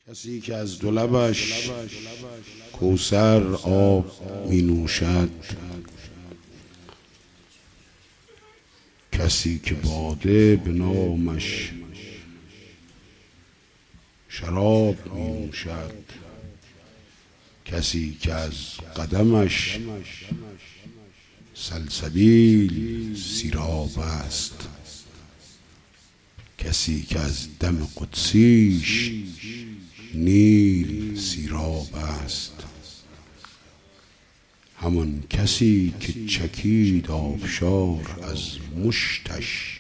کسی که از دو لبش کوثر آب می نوشد، کسی که باده به نامش شراب می نوشد، کسی که از قدمش سلسبیل سیراب است، کسی که از دم قدسیش نیل سیراب است، همان کسی که چکید آبشار از مشتش،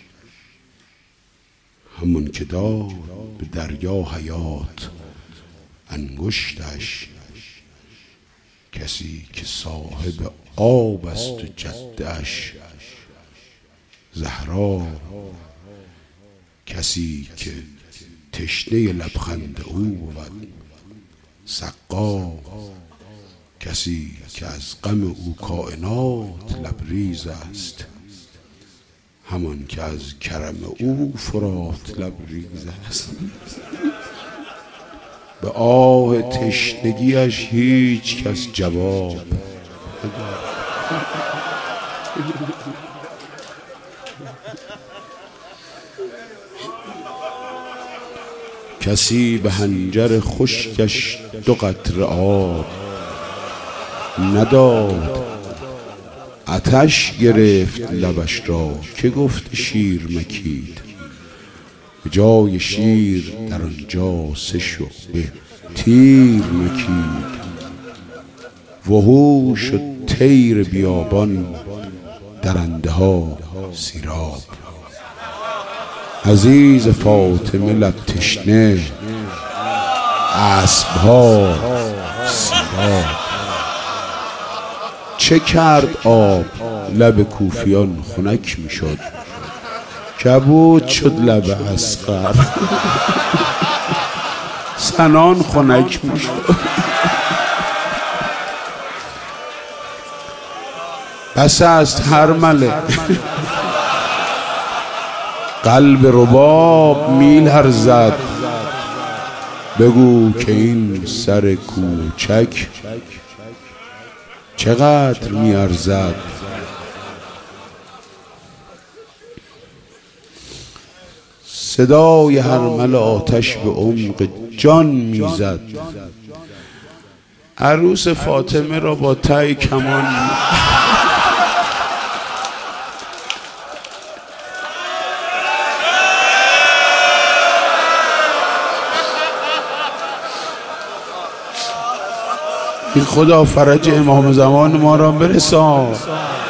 همان که داد به دریا حیات انگشتش، کسی که صاحب آب است و جدش زهرا، کسی که تشنه لبخند او بود سقا، کسی که از غم او کائنات لبریز است، همان که از کرم او فرات لبریز است. به آه تشنگیش هیچ کس جواب کسی به حنجر خشکش 2 قطره آب نداد، آتش گرفت لبش را که گفت شیر مکید، به جای شیر در آنجا 3 شعبه تیر مکید، وحوش و طیر بیابان درنده ها سیراب، عزیز فاطمه لب تشنه اسب ها سیراب، چه کرد آب لب کوفیان خنک می شد، کبود شد لب اصغر سنان خنک می شد. بس است هر مله قلب رباب می لرزد، بگو که این سر کوچک چقدر می ارزد. صدای هرمل آتش به عمق جان می زد، عروس فاطمه را با ته کمان این خدا فرج امام زمان ما را برسان.